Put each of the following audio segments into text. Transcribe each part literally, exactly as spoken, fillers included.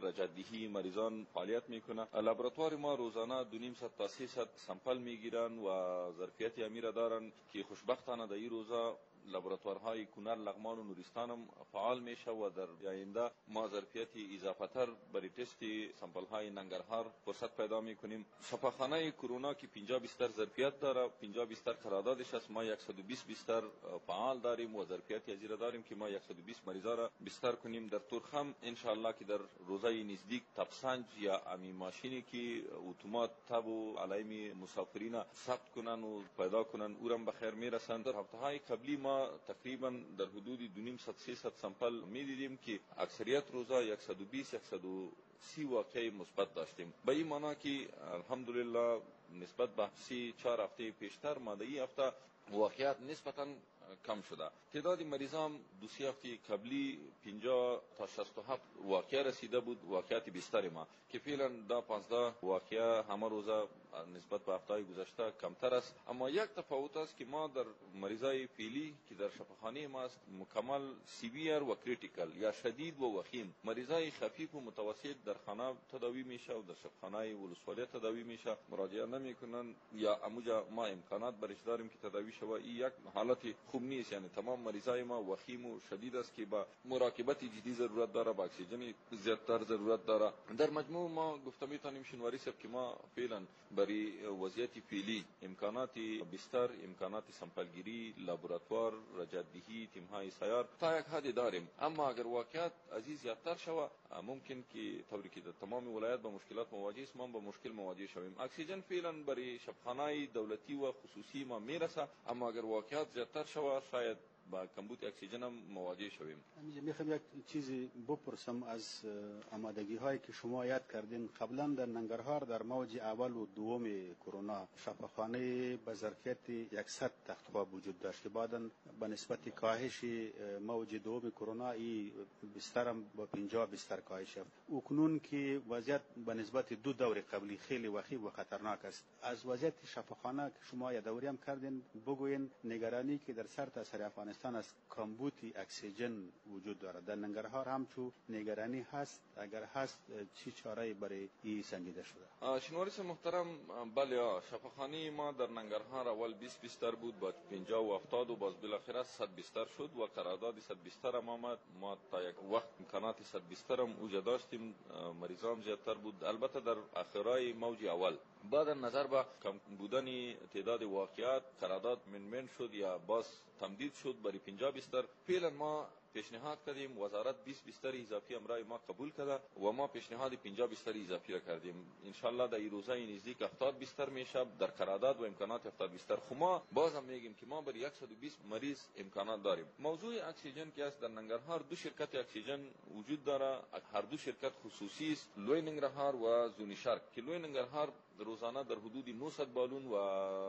رجع‌دهی مریضان فعالیت میکنه. لابراتوار ما روزانه دو نیم صد تا سیصد سامپل میگیرن و ظرفیت امیر دارن که خوشبختانه در این روزا لابراتوارهای کنر، لغمان و نورستان هم فعال میشه و در آینده ما ظرفیت اضافه تر برای تست سامپل های ننگرهار فرصت پیدا میکنیم. شفاخانه کرونا که پنجاه بستر ظرفیت داره، پنجاه بستر قراردادش است، ما صد و بیست بستر فعال داریم و ظرفیت ازیر داریم که ما صد و بیست مریضا را بستر کنیم. در تورخم ان شاء الله که در روزای نزدیک تبسنج یا امی ماشینی که اتومات تب و علائم مسافرین ثبت کنن و پیدا کنن اورم به خیر میرسند. در هفته های قبلی ما تقریبا در حدود دو نیم صد سیصد سامپل میدیدیم که اکثریت روزا صد و بیست صد و سی واقعی مثبت داشتیم. به این معنا که الحمدلله نسبت به سی چهار هفته پیشتر ما در این هفته واقعیت نسبتا کم شده. تعداد مریضان دو سه هفته قبلی پنجاه تا شصت و هفت واقعه رسیده بود واقعیت بستر ما که فعلا دا پانزده واقعه همه روزا نسبت به هفته گذشته کمتر است. اما یک تفاوت است که ما در مریضای فعلی که در شفاخانه ما است مکمل سیویر و کریتیکل یا شدید و وخیم، مریضای خفیف و متوسط در خانه تداوی میشه و در شفاخانه ولسوالی تداوی میشه، مراجعه نمیکنن یا اموجا ما امکانات برش داریم که تداوی شوه. این یک حالت خوب نیست، یعنی تمام مریضای ما وخیم و شدید است که با مراقبت جدی ضرورت داره، با اکسیژن زیادتر ضرورت داره. در مجموع ما گفته میتونیم شنواری صاحب که ما فعلا برای وضعیت فعلی امکانات بستر، امکانات سامپلگیری، لابراتوار، رجع‌دهی، تیم‌های سیار تا یک حد داریم. اما اگر واقعیت عزیز زیادتر شوه ممکن که طوری که در تمام ولایت با مشکلات مواجه است ما با مشکل مواجه شویم. اکسیژن فعلا برای شفاخانه‌های دولتی و خصوصی ما میرسه، اما اگر واقعیت زیادتر شوه شاید با کمبود اکسیژن هم مواجه شویم. میخوام یک چیزی بپرسم از آمادگی هایی که شما یاد کردین. قبلا در ننگرهار در موج اول و دوم کرونا شفاخانه به ظرفیت صد تختخواب وجود داشت که بعدا به نسبت کاهش موج دوم کرونا ای بستر هم با پنجاه بستر کاهش یافت. اکنون که وضعیت به نسبت دو دور قبلی خیلی وخیم و خطرناک است، از وضعیت شفاخانه که شما یادآوری هم کردین بگوین نگرانی که در سرتاسر افغانستان از کمبود اکسیژن وجود دارد. در ننگرهار هم چون نگرانی هست، اگر هست چی چاره برای این سنجیده شده؟ شنواری محترم، بله شفاخانه ما در ننگرهار اول بیست بستر بود، بعد پنجاه و هفتاد و باز بالاخره صد بستر شد و قرارداد صد بستر هم آمد. ما تا یک وقت امکانات صد بستر هم اوجا داشتیم، مریضان زیادتر بود. البته در آخرای موج اول بعد نظر به کم بودن تعداد واقعات قرارداد منمن شد یا باز تمدید شد برای پنجاه بستر. فعلا ما پیشنهاد کردیم، وزارت بیست بستر اضافی امرای ما قبول کرده و ما پیشنهاد پنجاه بستر اضافی را کردیم. ان شاء الله در این روزهای نزدیک هفتاد بستر میشه در قرارداد و امکانات هفتاد بستر. خو ما بازم میگیم که ما برای صد و بیست مریض امکانات داریم. موضوع اکسیژن که است در ننگرهار دو شرکت اکسیژن وجود داره، هر دو شرکت خصوصی است، لوی ننگرهار و زونی شرق که لوی ننگرهار روزانه در حدود نهصد بالون و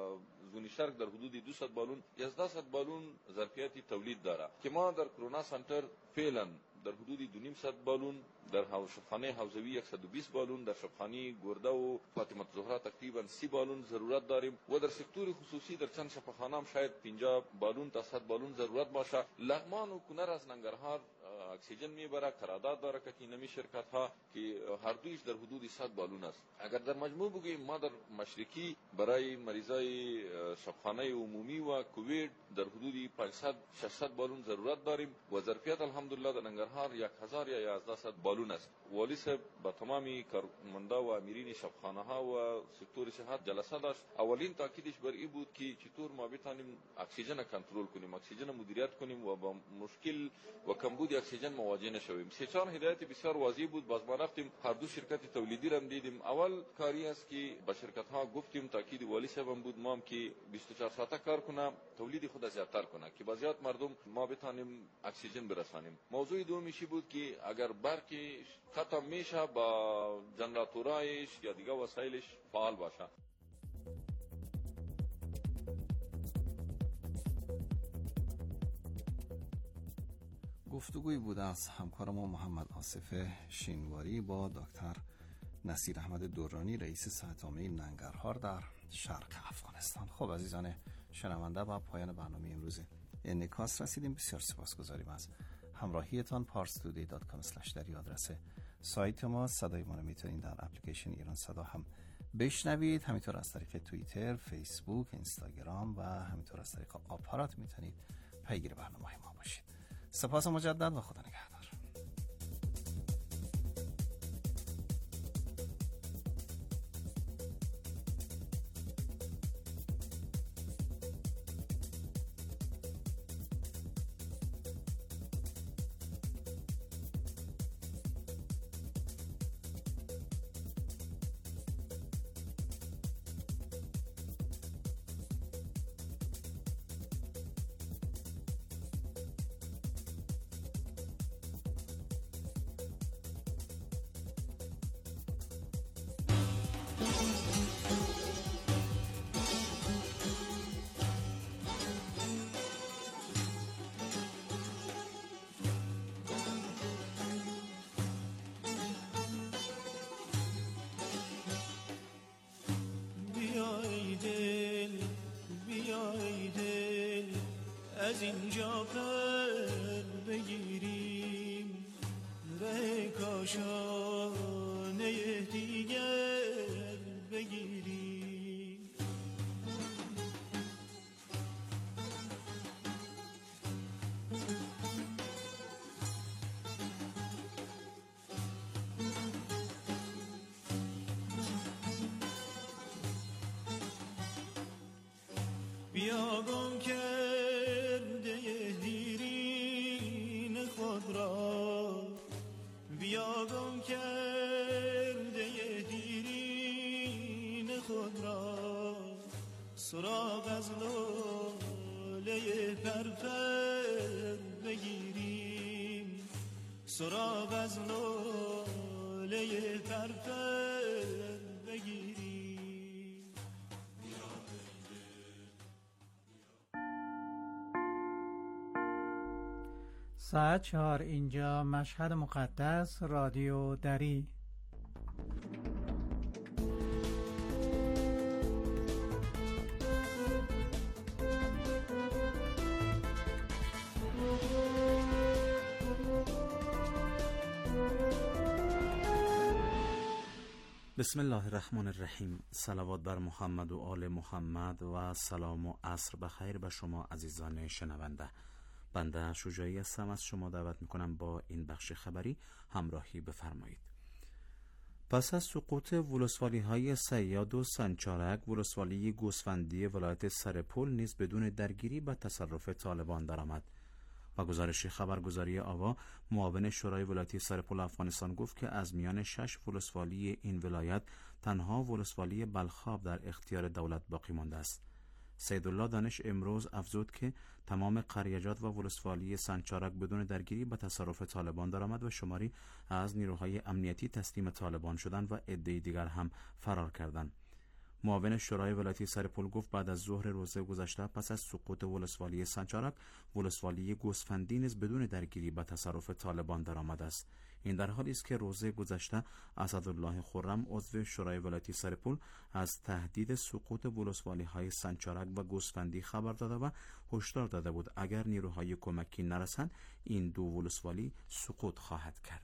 زونی شرق در حدود دویست بالون یازده صد بالون ظرفیت تولید داره که ما در کرونا سنتر فعلا در حدود دو نیم صد بالون، در شفاخانه حوزوی صد و بیست بالون، در شفاخانه گرده و فاطمه زهرا تقریبا سی بالون ضرورت داریم و در سکتور خصوصی در چند شفاخانه هم شاید پنجاه بالون تا صد بالون ضرورت باشه. لغمان و کنر از ننگرهار اکسیژن میبره، قرارداد داره که اینمی شرکت ها که هر دویش در حدود صد بالون است. اگر در مجموع بگیم ما در مشرقی برای مریضای شفاخانه عمومی و کووید در حدود پانصد ششصد بالون ضرورت داریم و ظرفیت الحمدلله در ننگرهار یک هزار یا یازده صد بالون است. والی صاحب با تمامی کارمندا و امیرین شفاخانه ها و سکتور صحت جلسه داشت. اولین تاکیدش بر این بود که چطور ما بتونیم اکسیژن کنترل کنیم، اکسیژن مدیریت کنیم و با مشکل و کمبود اکسیژن مواجه نشویم. سه چهار هدایت بسیار واضح بود. باز ما رفتیم هر دو شرکت تولیدی را دیدیم. اول کاری است که با شرکت ها گفتیم، تاکید والی صاحب هم بود ما هم که بیست و چهار ساعته کار کنه، تولید خود زیادتر کنه که با زیاد مردم ما بتونیم اکسیژن برسانیم. موضوع دومیشی بود که اگر برق ختم میشه با جنراتورایش یا دیگه وسایلش فعال باشه. گفتگوی بود از همکار ما محمد آصف شینواری با دکتر نصیر احمد دورانی، رئیس صحت عامه ننگرهار در شرق افغانستان. خب عزیزان شنونده، با پایان برنامه امروز انعکاس رسیدیم. بسیار سپاسگزاریم از همراهیتان. پارس تودی دات کام اسلش در آدرس سایت ما صدای ما رو میتونید در اپلیکیشن ایران صدا هم بشنوید. همینطور از طریق توییتر، فیسبوک، اینستاگرام و همینطور از طریق آپارات میتونید پیگیر برنامه‌های ما باشید. سپاس مجدد و خدا نگهدار. از اینجا پر بگیریم ره کاشانه دیگر بگیریم. بیا گم کرده دیرین خود را، بیا گم کرده دیرین خود را، سراغ از لاله پرپر بگیریم، سراغ از لاله پرپر بگیریم. ساعت چهار، اینجا مشهد مقدس، رادیو دری. بسم الله الرحمن الرحیم. صلوات بر محمد و آل محمد و سلام و عصر بخیر به شما عزیزان شنونده. بنده شجاعی هستم، از شما دعوت میکنم با این بخش خبری همراهی بفرمایید. پس از سقوط ولسوالی های صیاد و سنچارک، ولسوالی گوسفندی ولایت سرپل نیز بدون درگیری به تصرف طالبان درآمد. و گزارش خبرگزاری آوا، معاون شورای ولایتی سرپل افغانستان گفت که از میان شش ولسوالی این ولایت تنها ولسوالی بلخاب در اختیار دولت باقی مانده است. سیدالله دانش امروز افزود که تمام قریجات و ولسوالی سنچارک بدون درگیری به تصرف طالبان درآمد و شماری از نیروهای امنیتی تسلیم طالبان شدند و عده‌ای دیگر هم فرار کردند. معاون شورای ولایتی سرپل گفت بعد از ظهر روز گذشته پس از سقوط ولسوالی سنچارک، ولسوالی گوسفندی نیز بدون درگیری به تصرف طالبان درآمده است. این در حالی است که روز گذشته اسدالله خرم عضو شورای ولایتی سرپل از تهدید سقوط ولسوالی های سنچارک و گوسفندی خبر داده و هشدار داده بود اگر نیروهای کمکی نرسند این دو ولسوالی سقوط خواهد کرد.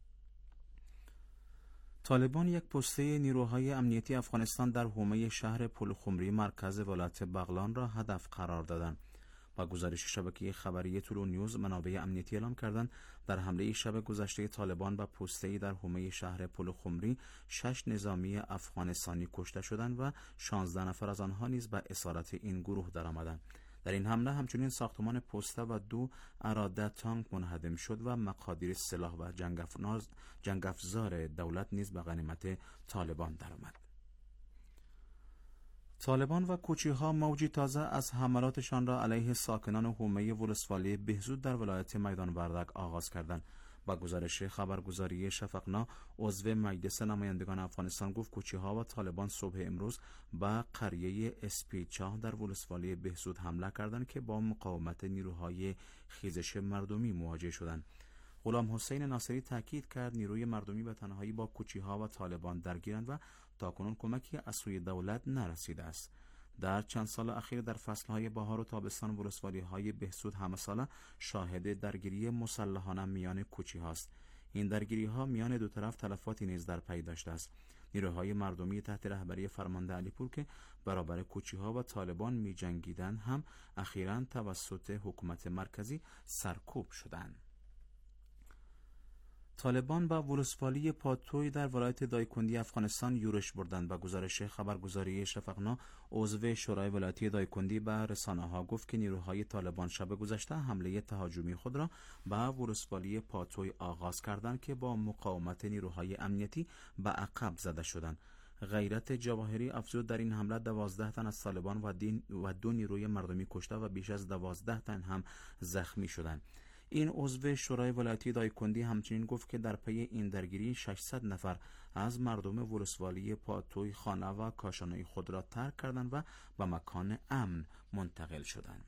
طالبان یک پسته نیروهای امنیتی افغانستان در حومه شهر پلخمری مرکز ولایت بغلان را هدف قرار دادند. با گزارش شبکه خبری طلوع نیوز، منابع امنیتی اعلام کردند در حمله شب گذشته طالبان به پسته‌ای در حومه شهر پلخمری شش نظامی افغانستانی کشته شدند و شانزده نفر از آنها نیز به اسارت این گروه درآمدند. در این حمله همچنین ساختمان پسته و دو اراده تانک منهدم شد و مقادیر سلاح و جنگ افزار دولت نیز به غنیمت طالبان درآمد. طالبان و کوچی‌ها موجی تازه از حملاتشان را علیه ساکنان حومه ولسوالی بهزود در ولایت میدان وردک آغاز کردند. با گزارش خبرگزاری شفقنا، عضو مجلس نمایندگان افغانستان گفت کوچی‌ها و طالبان صبح امروز به قریه اسپیچاه در ولسوالی بهزود حمله کردند که با مقاومت نیروهای خیزش مردمی مواجه شدند. غلام حسین ناصری تاکید کرد نیروی مردمی به تنهایی با کوچی‌ها و طالبان درگیرند و تاکنون کمکی از سوی دولت نرسیده است. در چند سال اخیر در فصلهای بهار و تابستان ولسوالی‌های بهزود همه ساله شاهد درگیری مسلحانه میان کوچی‌هاست. این درگیری‌ها میان دو طرف تلفاتی نیز در پی داشته است. نیروهای مردمی تحت رهبری فرمانده علیپور که برابر کوچی‌ها و طالبان می‌جنگیدند هم اخیراً توسط حکومت مرکزی سرکوب شدند. طالبان با ولسوالی پاتوی در ولایت دایکندی افغانستان یورش بردند و گزارش خبرگزاری شفقنا عضو شورای ولایتی دایکندی به رسانه‌ها گفت که نیروهای طالبان شب گذشته حمله تهاجمی خود را به ولسوالی پاتوی آغاز کردند که با مقاومت نیروهای امنیتی به عقب زده شدند. غیرت جواهری افزود در این حمله دوازده تن از طالبان و, دین و دو نیروی مردمی کشته و بیش از دوازده تن هم زخمی شدند. این عضو شورای ولایتی دایکندی همچنین گفت که در پی این درگیری ششصد نفر از مردم ولسوالی پاتوی خانه و کاشانه خود را ترک کردند و به مکان امن منتقل شدند.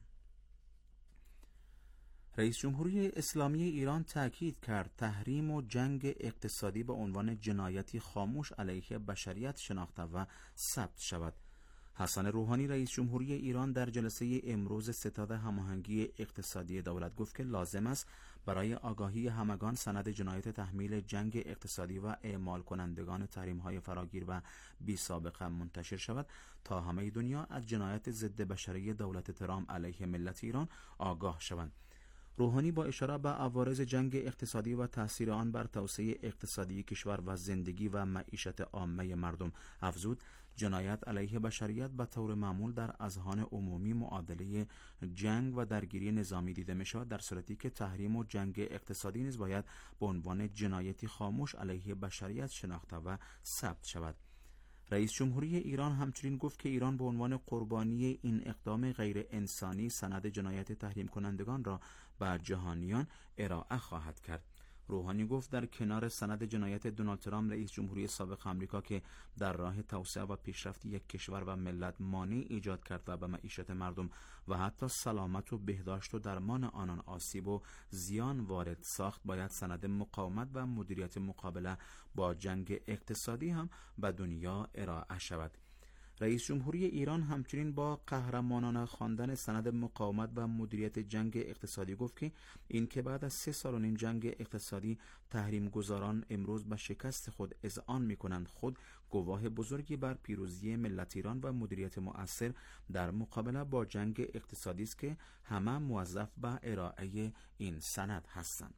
رئیس جمهوری اسلامی ایران تاکید کرد تحریم و جنگ اقتصادی به عنوان جنایتی خاموش علیه بشریت شناخته و ثبت شود. حسن روحانی رئیس جمهوری ایران در جلسه امروز ستاد هماهنگی اقتصادی دولت گفت که لازم است برای آگاهی همگان سند جنایت تحمیل جنگ اقتصادی و اعمال کنندگان تحریم‌های فراگیر و بی سابقه منتشر شود تا همه دنیا از جنایت ضد بشری دولت ترامپ علیه ملت ایران آگاه شوند. روحانی با اشاره به عوارض جنگ اقتصادی و تاثیر آن بر توسعه اقتصادی کشور و زندگی و معیشت عامه مردم افزود جنایت علیه بشریت به طور معمول در اذهان عمومی معادله جنگ و درگیری نظامی دیده می شود، در صورتی که تحریم و جنگ اقتصادی نیز باید به عنوان جنایتی خاموش علیه بشریت شناخته و ثبت شود. رئیس جمهوری ایران همچنین گفت که ایران به عنوان قربانی این اقدام غیر انسانی سند جنایت تحریم کنندگان را به جهانیان ارائه خواهد کرد. روحانی گفت در کنار سند جنایت دونالد ترامپ رئیس جمهوری سابق آمریکا که در راه توسعه و پیشرفت یک کشور و ملت مانع ایجاد کرد و به معیشت مردم و حتی سلامت و بهداشت و درمان آنان آسیب و زیان وارد ساخت، باید سند مقاومت و مدیریت مقابله با جنگ اقتصادی هم به دنیا ارائه شود. رئیس جمهوری ایران همچنین با قهرمانانه خواندن سند مقاومت و مدیریت جنگ اقتصادی گفت که این که بعد از سه سال و نیم جنگ اقتصادی تحریم گذاران امروز به شکست خود اذعان می کنند، خود گواه بزرگی بر پیروزی ملت ایران و مدیریت مؤثر در مقابله با جنگ اقتصادی است که همه موظف به ارائه این سند هستند.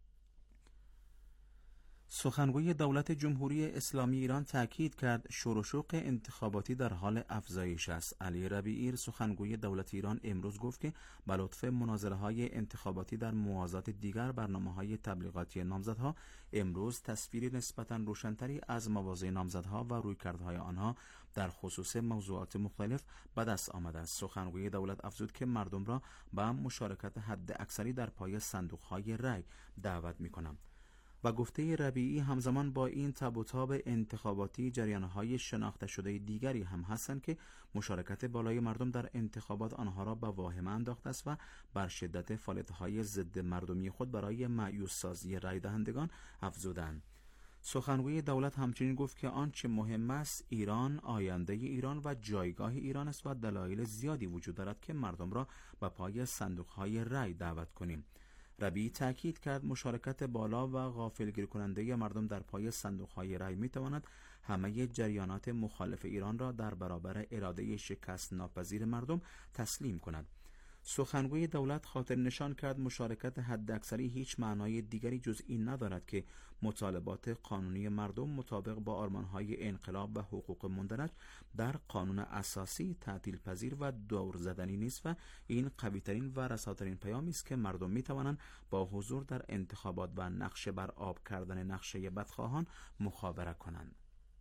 سخنگوی دولت جمهوری اسلامی ایران تاکید کرد شور و شوق انتخاباتی در حال افزایش است. علی ربیعی سخنگوی دولت ایران امروز گفت که به لطف مناظره‌های انتخاباتی در موازات دیگر برنامه‌های تبلیغاتی نامزدها امروز تصویری نسبتاً روشن‌تری از مواضع نامزدها و رویکردهای آنها در خصوص موضوعات مختلف به دست آمده است. سخنگوی دولت افزود که مردم را به مشارکت حد اکثری در پای صندوق‌های رای دعوت می‌کنم. و گفته ربیعی همزمان با این تب و تاب انتخاباتی جریان‌های شناخته شده دیگری هم هستند که مشارکت بالای مردم در انتخابات آنها را به واهمه انداخته است و بر شدت فعالیت‌های ضد مردمی خود برای مایوس سازی رای دهندگان افزودند. سخنگوی دولت همچنین گفت که آنچه مهم است ایران، آینده ایران و جایگاه ایران است و دلایل زیادی وجود دارد که مردم را به پای صندوق‌های رای دعوت کنیم. ربیعی تاکید کرد مشارکت بالا و غافلگیر کننده مردم در پای صندوق‌های رای می‌تواند همه جریانات مخالف ایران را در برابر اراده شکست ناپذیر مردم تسلیم کند. سخنگوی دولت خاطر نشان کرد مشارکت حداکثری هیچ معنای دیگری جز این ندارد که مطالبات قانونی مردم مطابق با آرمان‌های انقلاب و حقوق مندرج در قانون اساسی تعطیل پذیر و دور زدنی نیست و این قوی‌ترین و رساترین پیامی است که مردم می‌توانند با حضور در انتخابات و نقشه بر آب کردن نقشه بدخواهان مخابره کنند.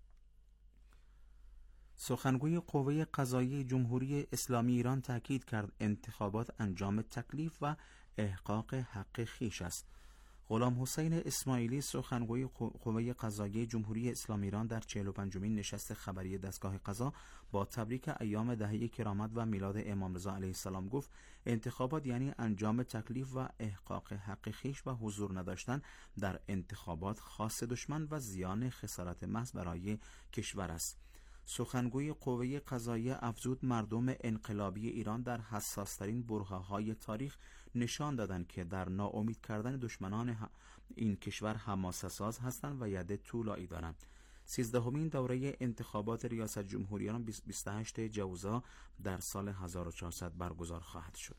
سخنگوی قوه قضاییه جمهوری اسلامی ایران تاکید کرد انتخابات انجام تکلیف و احقاق حق خویش است. غلام حسین اسماعیلی سخنگوی قوه قضاییه جمهوری اسلامی ایران در چهل و پنجمین نشست خبری دستگاه قضا با تبریک ایام دهه کرامت و میلاد امام رضا علیه السلام گفت انتخابات یعنی انجام تکلیف و احقاق حق خویش و حضور نداشتن در انتخابات خاص دشمن و زیان خسارت محض برای کشور است. سخنگوی قوه قضاییه افزود مردم انقلابی ایران در حساسترین برهه‌های تاریخ نشان دادند که در ناامید کردن دشمنان این کشور حماسه ساز هستند و ید طولایی دارند. سیزدهمین دوره انتخابات ریاست جمهوریان بیست و هشتم جوزا در سال هزار و چهارصد برگزار خواهد شد.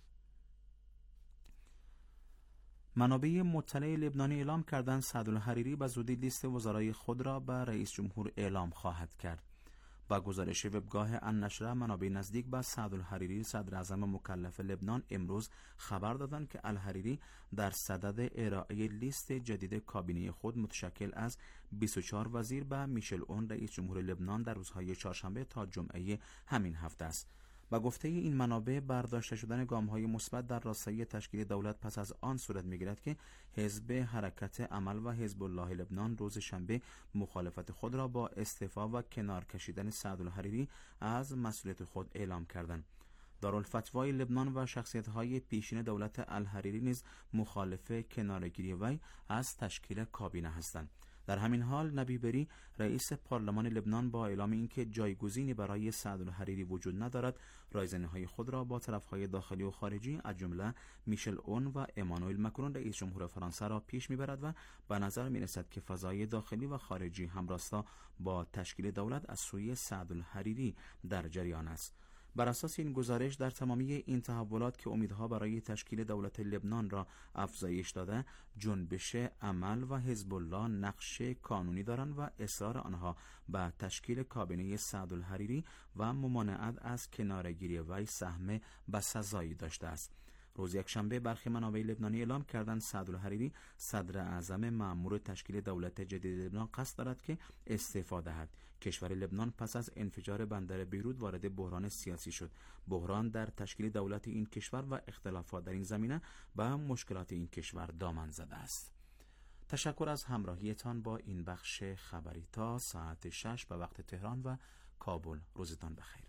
منابع مطلع لبنانی اعلام کردند سعدالحریری به زودی لیست وزرای خود را به رئیس جمهور اعلام خواهد کرد. با گزارش وبگاه النشره، منابع نزدیک به سعدالحریری صدر اعظم مکلف لبنان امروز خبر دادند که الحریری در صدد ارائه لیست جدید کابینه خود متشکل از بیست و چهار وزیر به میشل اون رئیس جمهور لبنان در روزهای چهارشنبه تا جمعه همین هفته است. با گفته این منابع، برداشته شدن گام‌های مثبت در راستای تشکیل دولت پس از آن صورت می‌گیرد که حزب حرکت عمل و حزب الله لبنان روز شنبه مخالفت خود را با استعفا و کنار کشیدن سعدالحریری از مسئولیت خود اعلام کردند. دارالفتوای لبنان و شخصیت‌های پیشین دولت الحریری نیز مخالف کنارگیری وی از تشکیل کابینه هستند. در همین حال نبی بری رئیس پارلمان لبنان با اعلام اینکه جایگزینی برای سعدالحریری وجود ندارد، رایزنی‌های خود را با طرف‌های داخلی و خارجی از جمله میشل اون و امانوئل مکرون رئیس جمهور فرانسه را پیش می‌برد و به نظر می‌رسد که فضای داخلی و خارجی همراستا با تشکیل دولت از سوی سعدالحریری در جریان است. بر اساس این گزارش، در تمامی این تحولات که امیدها برای تشکیل دولت لبنان را افزایش داده، جنبش عمل و حزب الله نقش کانونی دارند و اصرار آنها به تشکیل کابینه سعدالحریری و ممانعت از کنارگیری وی سهم بسزایی داشته است. روز یکشنبه برخی منابع لبنانی اعلام کردند سعدالحریری صدر اعظم مأمور تشکیل دولت جدید لبنان قصد دارد که استعفا دهد. کشور لبنان پس از انفجار بندر بیروت وارد بحران سیاسی شد. بحران در تشکیل دولت این کشور و اختلافات در این زمینه به مشکلات این کشور دامن زده است. تشکر از همراهیتان با این بخش خبری. تا ساعت شش به وقت تهران و کابل. روزتان بخیر.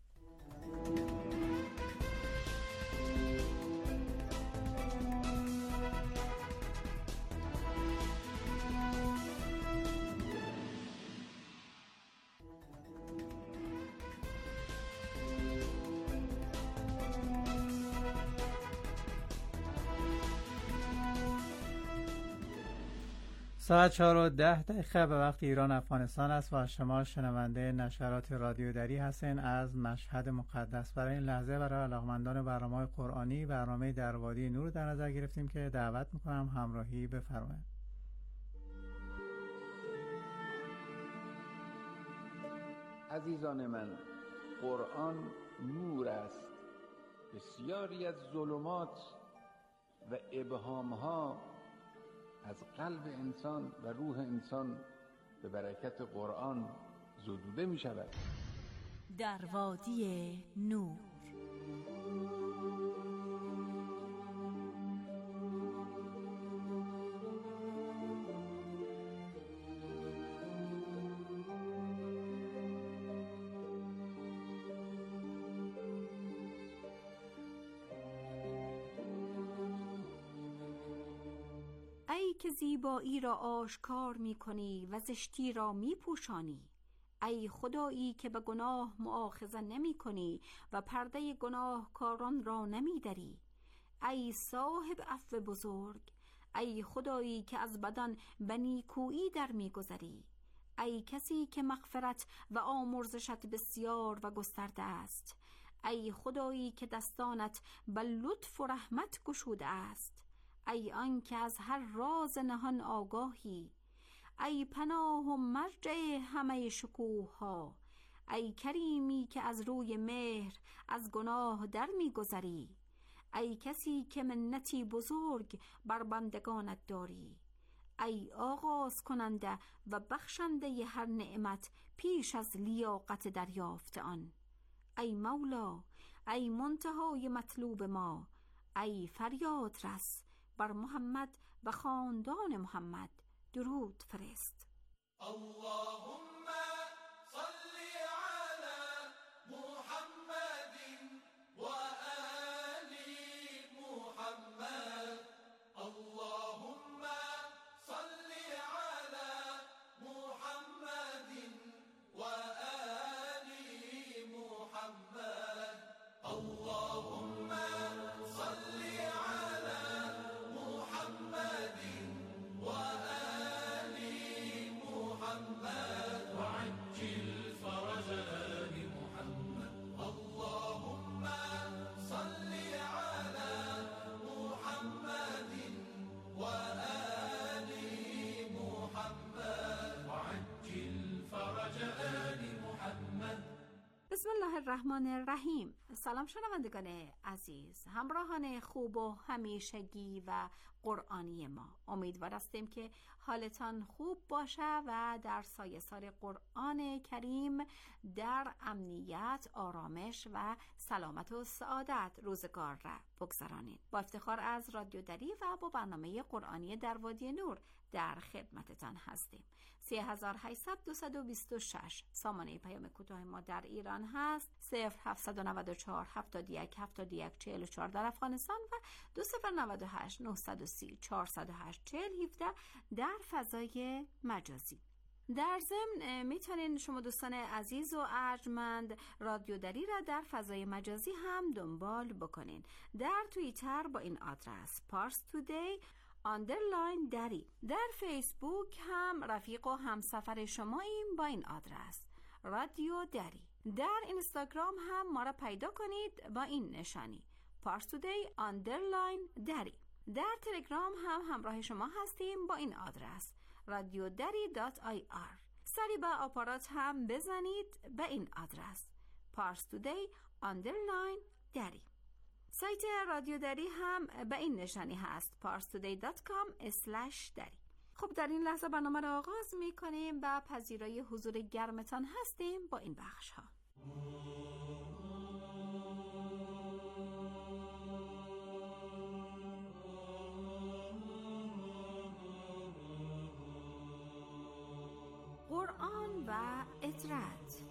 ساعت چهار و ده دقیقه به وقت ایران افغانستان است و شما شنونده نشرات رادیو دری هستین از مشهد مقدس. برای این لحظه برای علاقمندان برنامه قرآنی برنامه در وادی نور در نظر گرفتیم که دعوت میکنم همراهی بفرمایید. عزیزان من، قرآن نور است. بسیاری از ظلمات و ابهامها از قلب انسان و روح انسان به برکت قرآن زدوده می شود. در وادی نور. ای که زیبایی را آشکار می کنی و زشتی را می پوشانی، ای خدایی که به گناه مؤاخذه نمی کنی و پرده گناهکاران را نمی دری، ای صاحب عفو بزرگ، ای خدایی که از بدان به نیکویی در می گذری، ای کسی که مغفرت و آمرزشت بسیار و گسترده است، ای خدایی که دستانت به لطف و رحمت گشوده است، ای آن که از هر راز نهان آگاهی، ای پناه و مرجع همه شکوه ها، ای کریمی که از روی مهر از گناه در می گذری، ای کسی که منتی بزرگ بر بندگانت داری، ای آغاز کننده و بخشنده هر نعمت پیش از لیاقت دریافت آن، ای مولا، ای منتهای مطلوب ما، ای فریاد رس بر محمد و خاندان محمد درود فرست. اللهم صل على محمد و آل محمد. اللهم صل على محمد و آل محمد. اللهم صل على الرحمن الرحیم. سلام شنوندگان عزیز، همراهان خوب و همیشگی و قرآنی ما، امیدوار هستیم که حالتان خوب باشه و در سایه‌سار قرآن کریم در امنیت، آرامش و سلامت و سعادت روزگار را بگذرانید. با افتخار از رادیو دری و با برنامه قرآنی در وادی نور در خدمتتان هستیم. سه هزار و هشتصد و بیست و شش سامانه پیام کوتاه ما در ایران هست، صفر هفتصد و نود و چهار هفتاد و یک هفتاد و یک چهل و چهار در افغانستان و دو صفر نود و هشت نهصد و سی چهارصد و هشت چهل هفده در فضای مجازی. در ضمن میتونین شما دوستان عزیز و ارجمند رادیو دری را در فضای مجازی هم دنبال بکنین. در توییتر با این آدرس پارس تودی آندرلاین دری، در فیسبوک هم رفیق و همسفر شماییم با این آدرس رادیو دری، در اینستاگرام هم ما را پیدا کنید با این نشانی پارس تودی آندرلاین دری، در تلگرام هم همراه شما هستیم با این آدرس رادیو دری دات آی آر. سری با آپارات هم بزنید به این آدرس پارس تودی آندرلاین دری. سایت رادیو دری هم به این نشانی هست پارس تودی دات کام اسلش دری. خب در این لحظه برنامه را آغاز می کنیم و پذیرای حضور گرمتان هستیم با این بخش ها. قرآن و اطرت،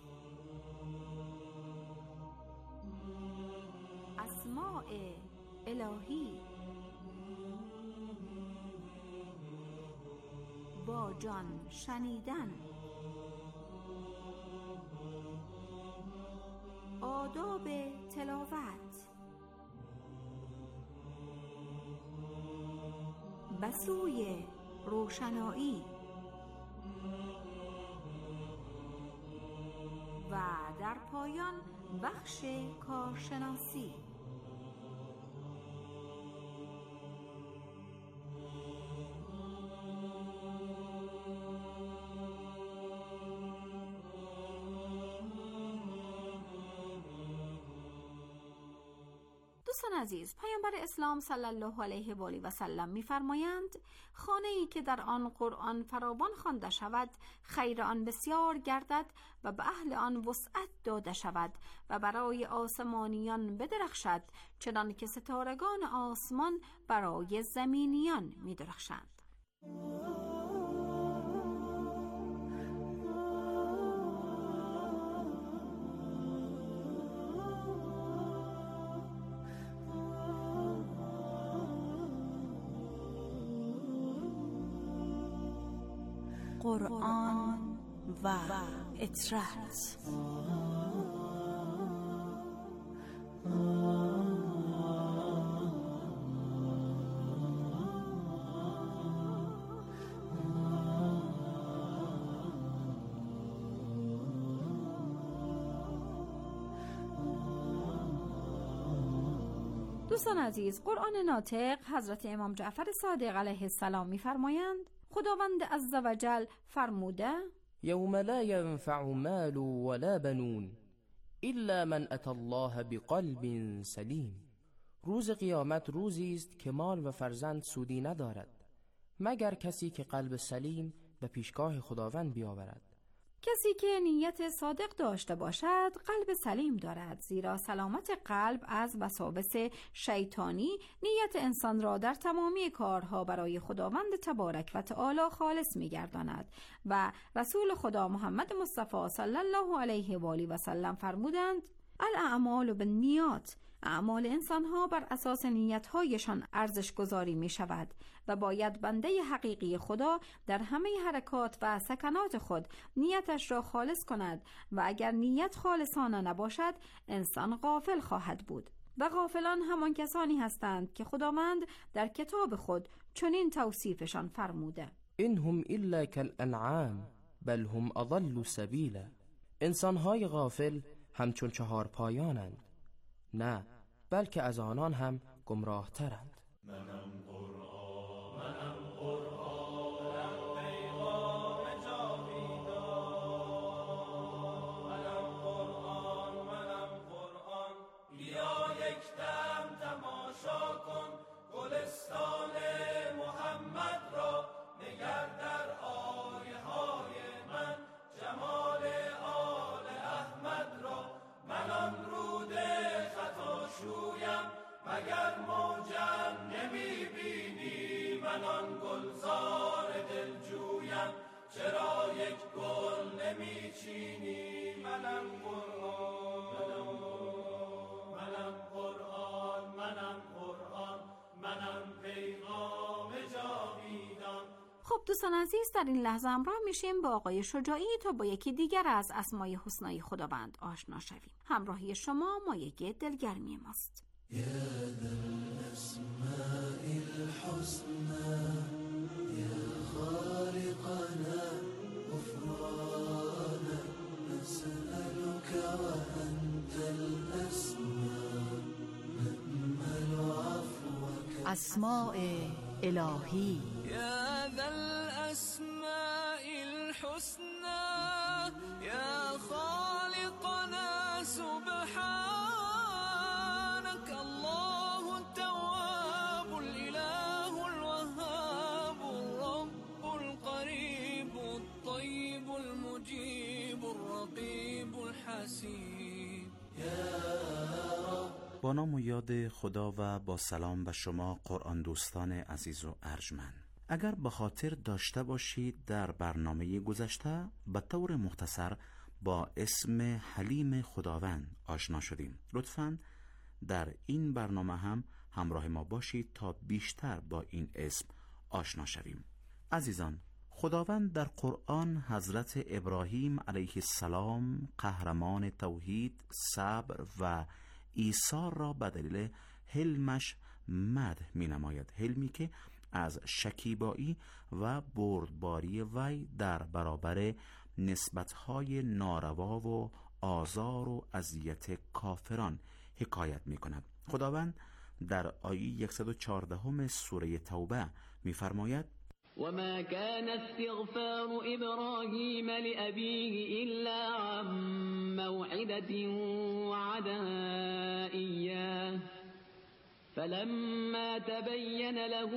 اسماء الهی، با جان شنیدن، آداب تلاوت، بسوی روشنایی و در پایان بخش کارشناسی. دوستان عزیز، پیامبر اسلام صلی الله علیه و آله و سلم می‌فرمایند خانه‌ای که در آن قرآن فراوان خوانده شود خیر آن بسیار گردد و به اهل آن وسعت داده شود و برای آسمانیان بدرخشد چنان که ستارگان آسمان برای زمینیان می‌درخشند. قرآن و اطرت. دوستان عزیز، قرآن ناطق حضرت امام جعفر صادق علیه السلام می‌فرمایند خداوند عزوجل فرموده یوم لا ینفع مال ولا بنون الا من اتى الله بقلب سلیم. روز قیامت روزی است که مال و فرزند سودی ندارد مگر کسی که قلب سلیم به پیشگاه خداوند بیاورد. کسی که نیت صادق داشته باشد قلب سلیم دارد، زیرا سلامت قلب از وساوس شیطانی نیت انسان را در تمامی کارها برای خداوند تبارک و تعالی خالص می‌گرداند و رسول خدا محمد مصطفی صلی الله علیه و آله و سلم فرمودند الاعمال بالنیات، اعمال انسان‌ها بر اساس نیت‌هایشان ارزش گذاری می شود و باید بنده حقیقی خدا در همه حرکات و سکنات خود نیتش را خالص کند و اگر نیت خالصانه نباشد انسان غافل خواهد بود و غافلان همان کسانی هستند که خداوند در کتاب خود چنین توصیفشان فرموده انهم الا کالانعام بل هم اضل سبیلا. انسان‌های غافل همچون چهار پایانند، نه بلکه از آنان هم گمراه ترند. منم قرآن منم قرآن پیغام جاویدان، منم قرآن منم دوستان عزیز، در این لحظه همراه میشیم با آقای شجاعی تا با یکی دیگر از اسمای حسنای خداوند آشنا شویم. همراهی شما مایه دلگرمی ماست. یا ذا الاسماء الحسنى یا خالقنا غفرانا نسألك وأنت الأسماء نأمل عفوك اسماء الهی. يا ذا الأسماء الحسنى يا خالقنا سبحانك الله التواب الإله الوهاب الرب القريب الطيب المجيب الرقيب الحسيب يا با نام و یاد خدا و با سلام به شما قرآن دوستان عزیز و ارجمند. اگر به خاطر داشته باشید در برنامه گذشته به طور مختصر با اسم حلیم خداوند آشنا شدیم. لطفاً در این برنامه هم همراه ما باشید تا بیشتر با این اسم آشنا شویم. عزیزان، خداوند در قرآن حضرت ابراهیم علیه السلام قهرمان توحید، صبر و ایثار را به دلیل حلمش مدح می نماید. حلمی که از شکیبایی و بردباری وی در برابر نسبتهای ناروا و آزار و اذیت کافران حکایت می کند. خداوند در آیه صد و چهارده سوره توبه می فرماید: وما كان استغفار إبراهيم لأبيه إلا عن موعدة وعدها إياه فلما تبين له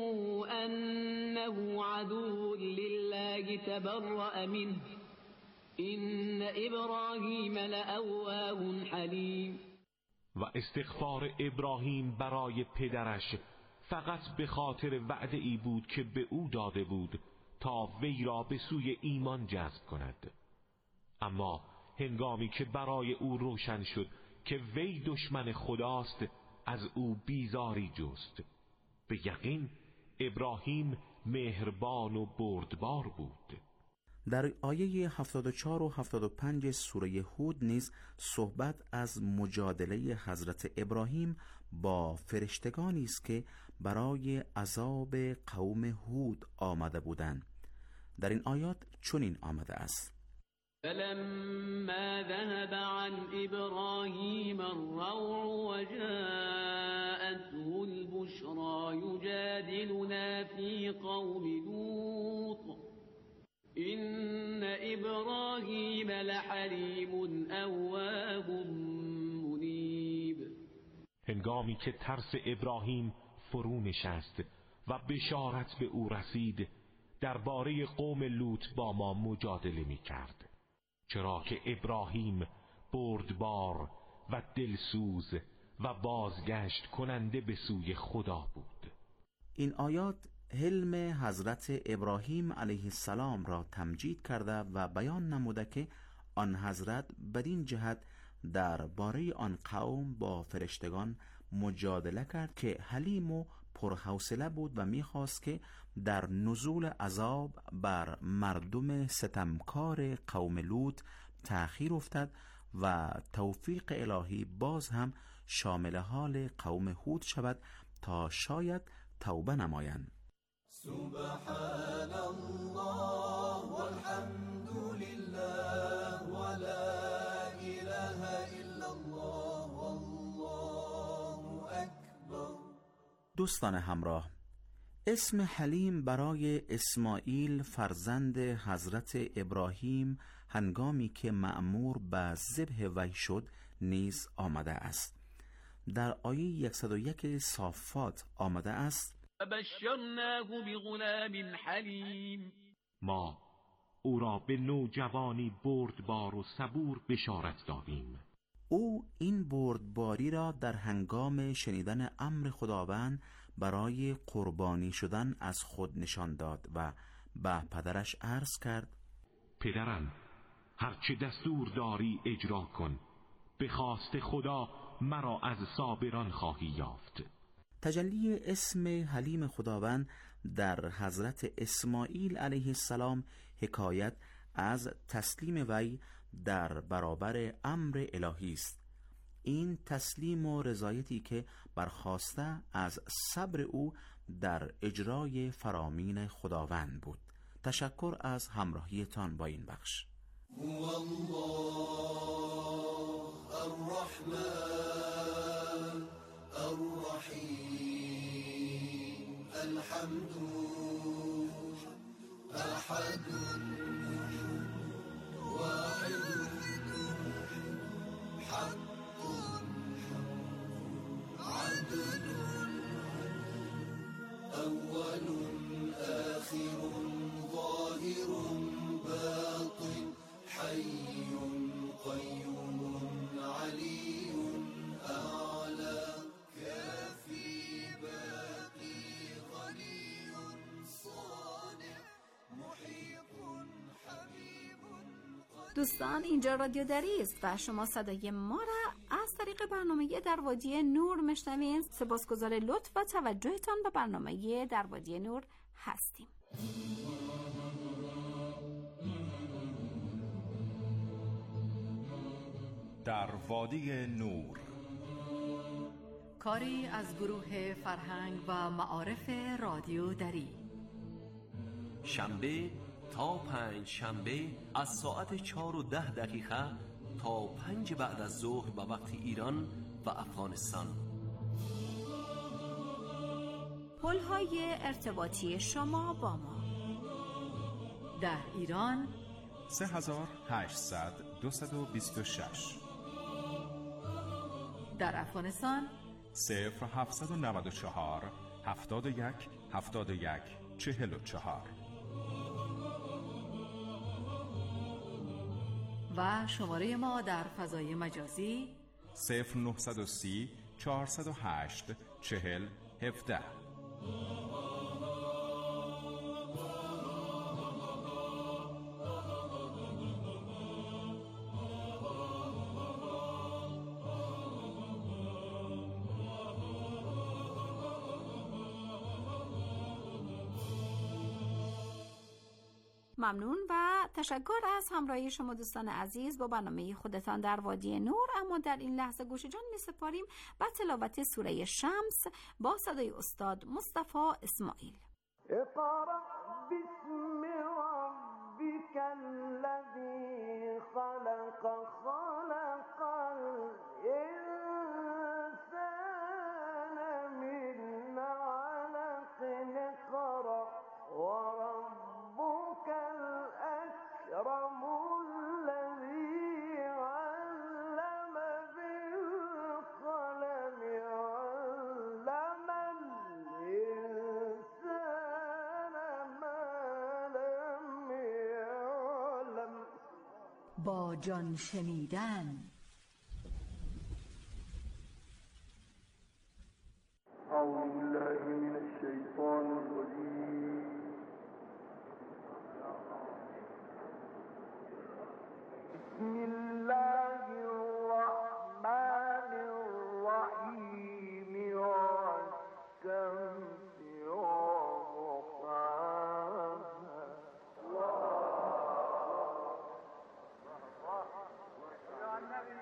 أنه عدو لله تبرأ منه إن إبراهيم لأواه حليم. و استغفار ابراهیم برای پدرش فقط به خاطر وعده ای بود که به او داده بود تا وی را به سوی ایمان جذب کند. اما هنگامی که برای او روشن شد که وی دشمن خداست، از او بیزاری جست. به یقین ابراهیم مهربان و بردبار بود. در آیه هفتاد و چهار و هفتاد و پنج سوره هود نیز صحبت از مجادله حضرت ابراهیم با فرشتگانی است که برای عذاب قوم هود آمده بودند. در این آیات چنین آمده است: فلما ذهب عن إبراهيم الروع وجاءته البشرى يجادلنا في قوم لوط إن إبراهيم لحليم أواه منيب. هنگامی که ترس ابراهیم فرو نشست و بشارت به او رسید، درباره قوم لوط با ما مجادله می کرد، چرا که ابراهیم بردبار و دلسوز و بازگشت کننده به سوی خدا بود. این آیات حلم حضرت ابراهیم علیه السلام را تمجید کرده و بیان نموده که آن حضرت بدین جهت درباره آن قوم با فرشتگان مجادله کرد که حلیم و پرحوصله بود و میخواست که در نزول عذاب بر مردم ستمکار قوم لوط تأخیر افتد و توفیق الهی باز هم شامل حال قوم هود شود تا شاید توبه نمایند. سبحان الله والحمد لله ولا إله إلا الله والله أكبر. دوستان همراه، اسم حلیم برای اسماعیل فرزند حضرت ابراهیم هنگامی که مأمور به ذبح وی شد نیز آمده است. در آیه صد و یک صافات آمده است: فبشرناه بغلام حلیم. ما او را به نوجوانی بردبار و صبور بشارت دادیم. او این بردباری را در هنگام شنیدن امر خداوند برای قربانی شدن از خود نشان داد و به پدرش عرض کرد: پدرم، هرچه دستور داری اجرا کن، به خواست خدا مرا از صابران خواهی یافت. تجلی اسم حلیم خداوند در حضرت اسماعیل علیه السلام حکایت از تسلیم وی در برابر امر الهی است. این تسلیم و رضایتی که برخواسته از صبر او در اجرای فرامین خداوند بود. تشکر از همراهیتان با این بخش. هو الله الرحمن الرحیم الحمد احد واحد حق عدل اول آخر ظاهر باطن حي قيوم علي أعلى كافي باقي غني صانع محيط حبيب. دوستان، اینجا رادیو دری است و شما صدای ما را از طریق برنامه در وادی نور میشنوید. سپاسگزار لطف و توجهتان به برنامه در وادی نور هستیم. در وادی نور، کاری از گروه فرهنگ و معارف رادیو دری. شنبه تا پنج شنبه از ساعت چهار و ده دقیقه تا پنج بعد از ظهر به وقت ایران و افغانستان. پل‌های ارتباطی شما با ما: در ایران سه هزار و هشتصد دویست و بیست و شش، در افغانستان صفر هفتصد و نود و چهار هفتاد و یک هفتاد و یک چهل و چهار و شماره ما در فضای مجازی صفر نهصد و سی چهارصد و هشت چهل هفده. ممنون و تشکر از همراهی شما دوستان عزیز با برنامه خودتان در وادی نور. اما در این لحظه گوش جان می سپاریم به تلاوت سوره شمس با صدای استاد مصطفی اسماعیل. اقرأ باسم ربك الذي خلق خلق الإنسان من علق اقرأ وربك الأكرم الذي علم بالقلم علم الإنسان ما لم يعلم. با جان شنیدن. أعوذ بالله من الشيطان الرجيم. بسم الله الرحمن الرحيم والشمس وضحاها.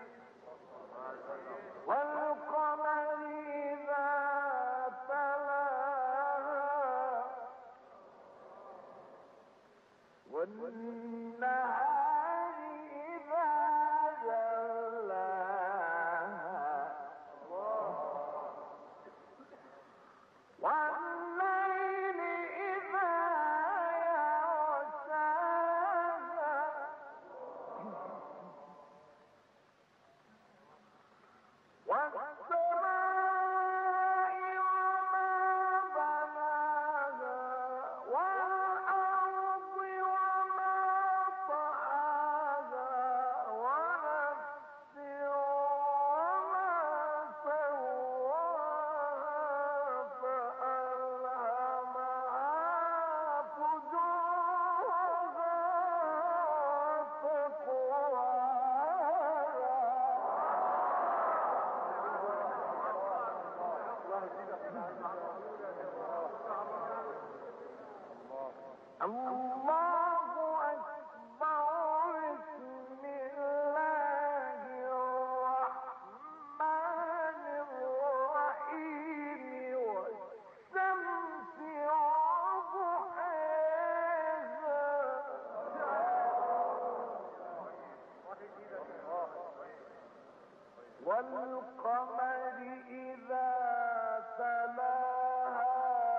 والقمر إذا تلاها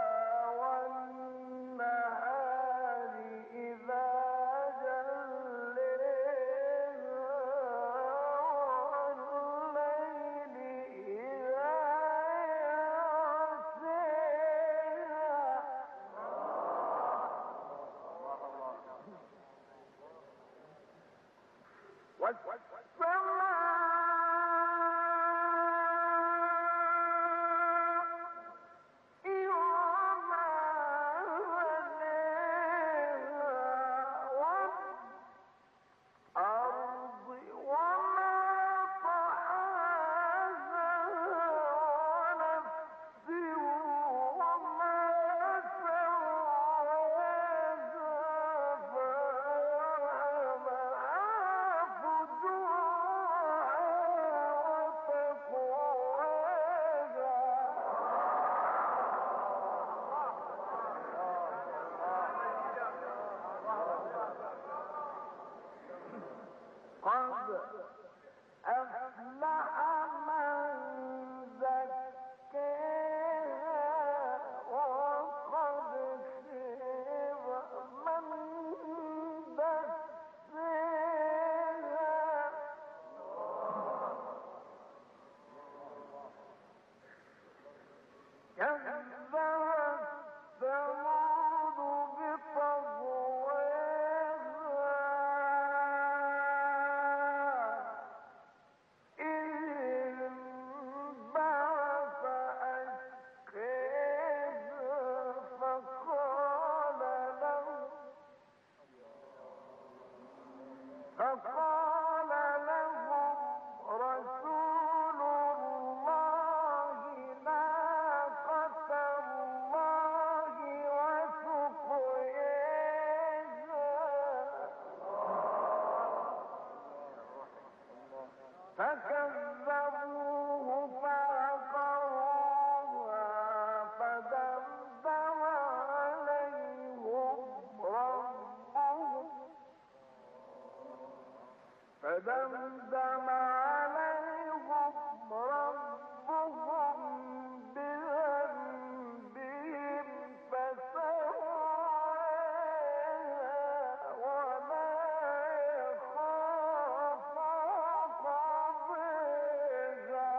والنهار إذا جليها والليل إذا يغشاها قد أفلح من زكاها وقد خاب من دساها كذبت ثمود بطغواها إذ انبعث أشقاها فقال لهم فقال لهم رسول الله ناقة الله وسقياها فكذبوه فعقروها فدمدم عليهم ربهم فدمدم عليهم ربهم بذنبهم فسواها ولا يخاف عقباها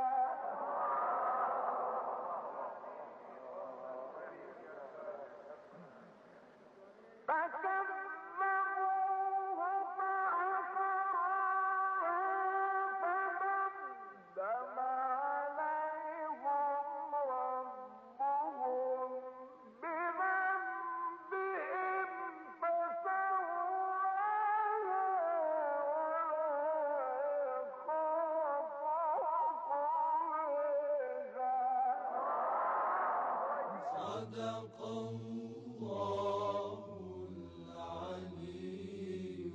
فكذبوه فعقروها فدمدم عليهم ربهم بذنبهم فسواها ولا يخاف عقباها صدق الله العلي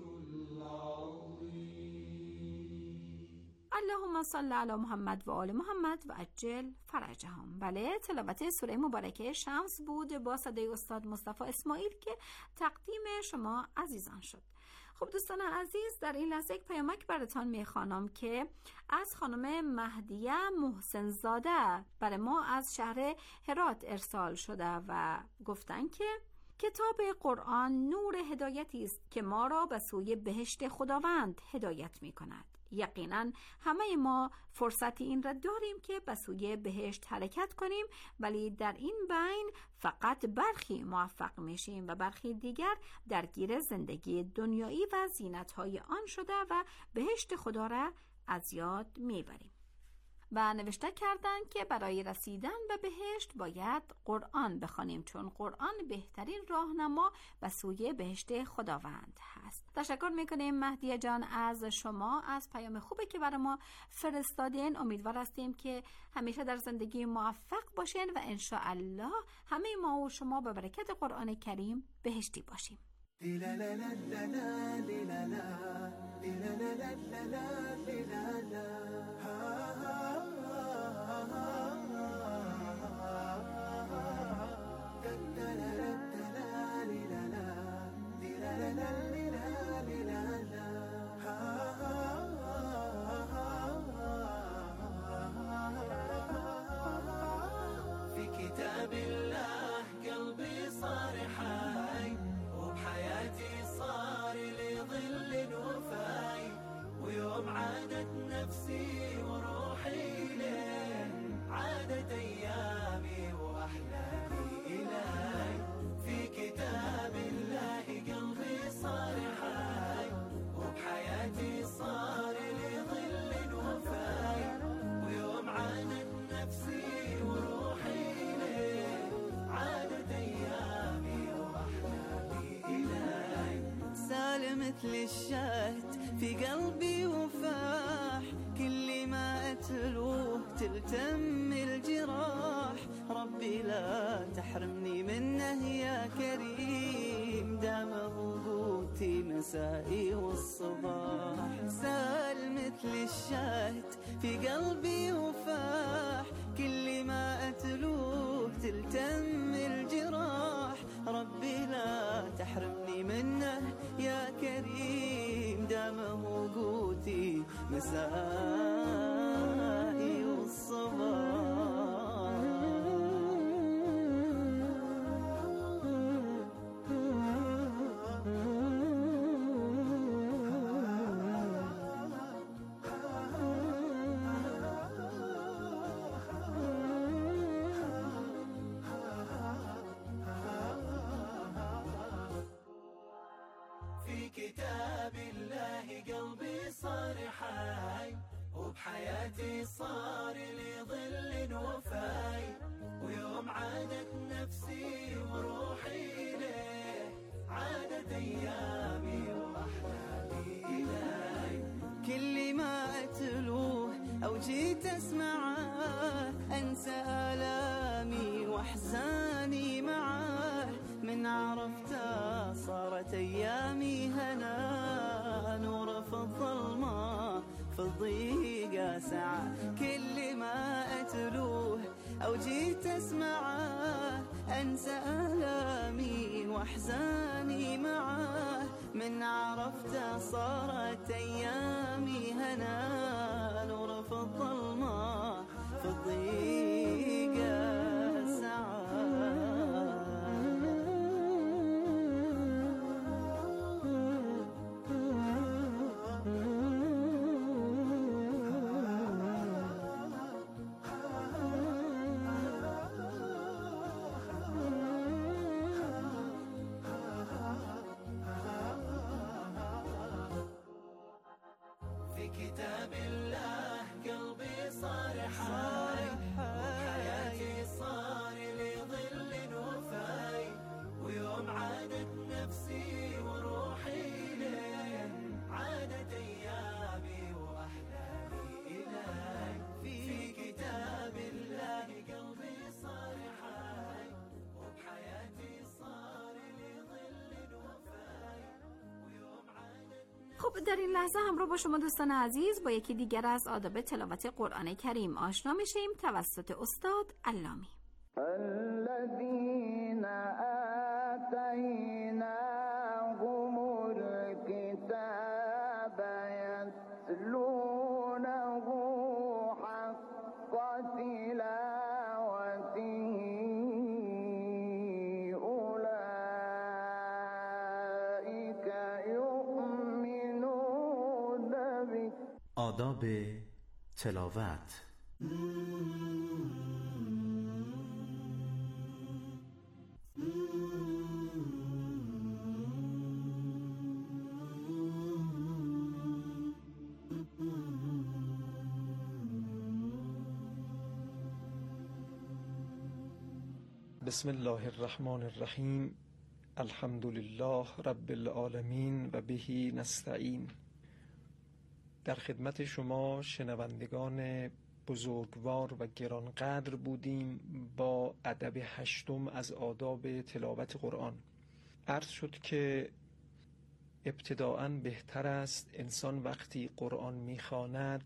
العظيم. اللهم صل علی محمد و آل محمد و عجل فرجهم. بله، تلاوت سوره مبارکه شمس بود با صدای استاد مصطفی اسماعیل که تقدیم شما عزیزان شد. خب دوستان عزیز، در این لحظه یک پیامک براتان میخوانم که از خانم مهدیه محسن زاده برای ما از شهر هرات ارسال شده و گفتن که کتاب قرآن نور هدایتی است که ما را به سوی بهشت خداوند هدایت می کند. یقینا همه ما فرصت این را داریم که به سوی بهشت حرکت کنیم، ولی در این بین فقط برخی موفق میشیم و برخی دیگر درگیر زندگی دنیایی و زینت‌های آن شده و بهشت خدا را از یاد میبریم. و نوشته کردند که برای رسیدن به بهشت باید قرآن بخوانیم، چون قرآن بهترین راهنما به سوی بهشت خداوند هست. تشکر میکنیم مهدیه جان از شما، از پیام خوبی که برای ما فرستادین. امیدوار هستیم که همیشه در زندگی موفق باشین و ان شاء الله همه ما و شما به برکت قرآن کریم بهشتی باشیم. في كتاب الله قلبي صار حي وبحياتي صار لي ظل وفاي ويوم عادت نفسي وروحي ليه عادت أيامي وأحلامي إلهي في كتاب الله قلبي صار حي وبحياتي صار لي ظل وفاي ويوم عادت نفسي وروحي ليه عادت أيامي وأحلامي إلهي سال مثل الشهد في قلبي وفاح كل ما أتلوه تلتم الجراح ربي لا تحرمني منه يا كريم دام وقوتي مسائي والصباح سال مثل الشهد في قلبي وفاح كل ما أتلوه تلتم الجراح ربي لا تحرمني منه يا كريم دام وقوتي مسائي والصباح في كتاب الله قلبي صار حي وبحياتي صار لي ظل وفاي ويوم عادت نفسي وروحي ليه عادت أيامي وأحلامي إلهي كل ما أتلوه أو جيت أسمعه أنسى آلامي وأحزاني معاه من عرفته صارت أيامي هنا نور في الظلمة في الضيقة ساعة كل ما أتلوه أو جيت أسمعه أنسى آلامي وأحزاني معاه من عرفته صارت أيامي هنا نور في الظلمة في الضيقة ساعة في كتاب الله قلبي صار حي وحياتي صار لي ظل وفاي ويوم عادت نفسي وروحي ليه عادت أيامي وأحلامي إلهي في كتاب الله قلبي صار حي وبحياتي صار لي ظل وفاي ويوم عادت خب در این لحظه همراه با شما دوستان عزیز با یکی دیگر از آداب تلاوت قرآن کریم آشنا میشیم توسط استاد علامی. الذين آتيناهم الكتاب يتلونه حق تلاوته أولئك يؤمنون به. آداب تلاوت. بسم الله الرحمن الرحیم. الحمد لله رب العالمین و بهی نستعین. در خدمت شما شنوندگان بزرگوار و گرانقدر بودیم با ادب هشتم از آداب تلاوت قرآن. عرض شد که ابتداءً بهتر است انسان وقتی قرآن میخواند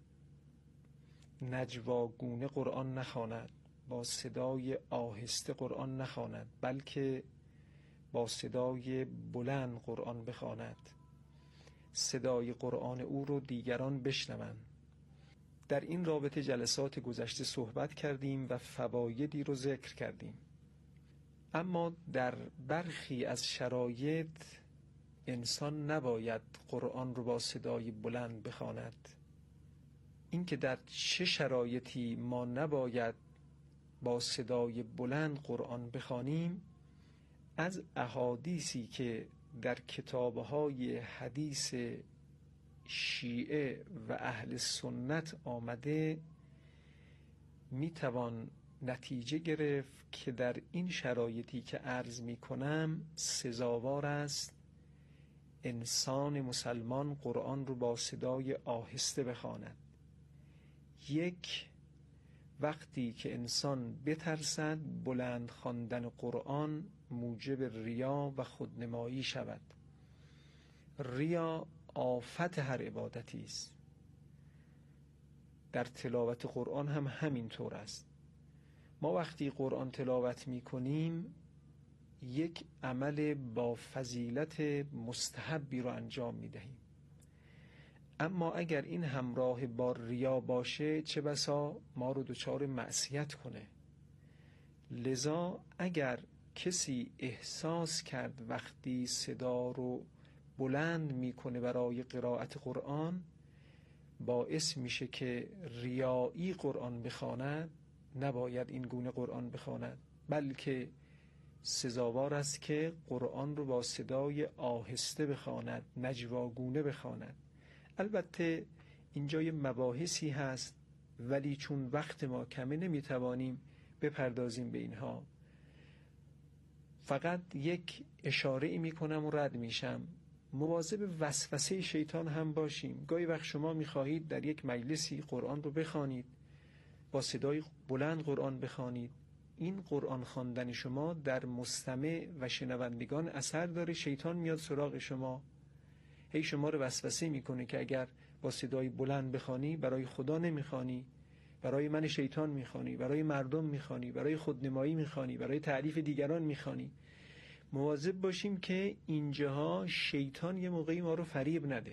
نجواگونه قرآن نخواند، با صدای آهسته قرآن نخواند، بلکه با صدای بلند قرآن بخواند، صدای قرآن او رو دیگران بشنوند. در این رابطه جلسات گذشته صحبت کردیم و فوایدی رو ذکر کردیم. اما در برخی از شرایط انسان نباید قرآن رو با صدای بلند بخواند. اینکه در چه شرایطی ما نباید با صدای بلند قرآن بخوانیم از احادیثی که در کتاب‌های حدیث شیعه و اهل سنت آمده میتوان نتیجه گرفت که در این شرایطی که عرض میکنم سزاوار است انسان مسلمان قرآن رو با صدای آهسته بخواند. یک، وقتی که انسان بترسد بلند خواندن قرآن موجب ریا و خودنمایی شود. ریا آفت هر عبادتی است. در تلاوت قرآن هم همین طور است. ما وقتی قرآن تلاوت می کنیم یک عمل با فضیلت مستحبی رو انجام می دهیم، اما اگر این همراه با ریا باشه چه بسا ما رو دچار معصیت کنه. لذا اگر کسی احساس کرد وقتی صدا رو بلند میکنه برای قرائت قرآن باعث میشه که ریایی قرآن بخواند، نباید این گونه قرآن بخواند، بلکه سزاوار است که قرآن رو با صدای آهسته بخواند، نجواگونه بخواند. البته اینجا یه مباحثی هست ولی چون وقت ما کمه نمیتوانیم بپردازیم به اینها. فقط یک اشاره ای میکنم و رد میشم. مواظب وسوسه شیطان هم باشیم. گاهی وقت شما میخواهید در یک مجلسی قرآن رو بخوانید، با صدای بلند قرآن بخوانید، این قرآن خواندن شما در مستمع و شنوندگان اثر داره. شیطان میاد سراغ شما، هی شما رو وسوسه میکنه که اگر با صدای بلند بخوانی برای خدا نمیخوانی، برای من شیطان میخوانی، برای مردم میخوانی، برای خودنمایی میخوانی، برای تعریف دیگران میخوانی. مواظب باشیم که اینجاها شیطان یه موقعی ما رو فریب نده.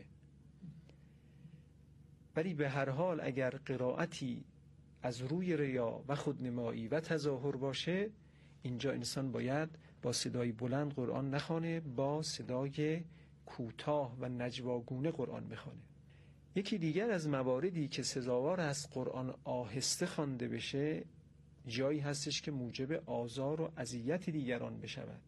ولی به هر حال اگر قرائتی از روی ریا و خودنمایی و تظاهر باشه اینجا انسان باید با صدای بلند قرآن نخوانه، با صدای کوتاه و نجواگونه قرآن بخوانه. یکی دیگر از مواردی که سزاوار است قرآن آهسته خوانده بشه جایی هستش که موجب آزار و اذیت دیگران بشود.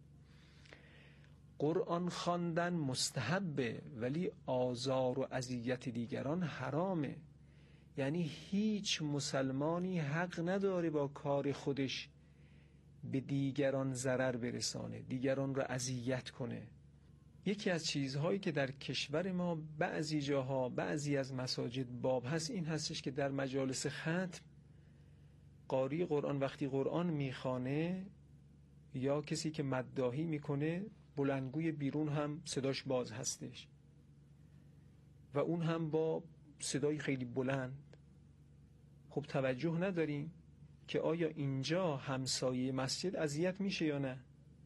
قرآن خواندن مستحبه ولی آزار و اذیت دیگران حرامه. یعنی هیچ مسلمانی حق نداره با کار خودش به دیگران ضرر برسانه، دیگران را اذیت کنه. یکی از چیزهایی که در کشور ما بعضی جاها بعضی از مساجد باب هست این هستش که در مجالس ختم قاری قرآن وقتی قرآن میخوانه یا کسی که مداحی میکنه بلندگوی بیرون هم صداش باز هستش و اون هم با صدای خیلی بلند. خب توجه نداریم که آیا اینجا همسایه مسجد اذیت میشه یا نه؟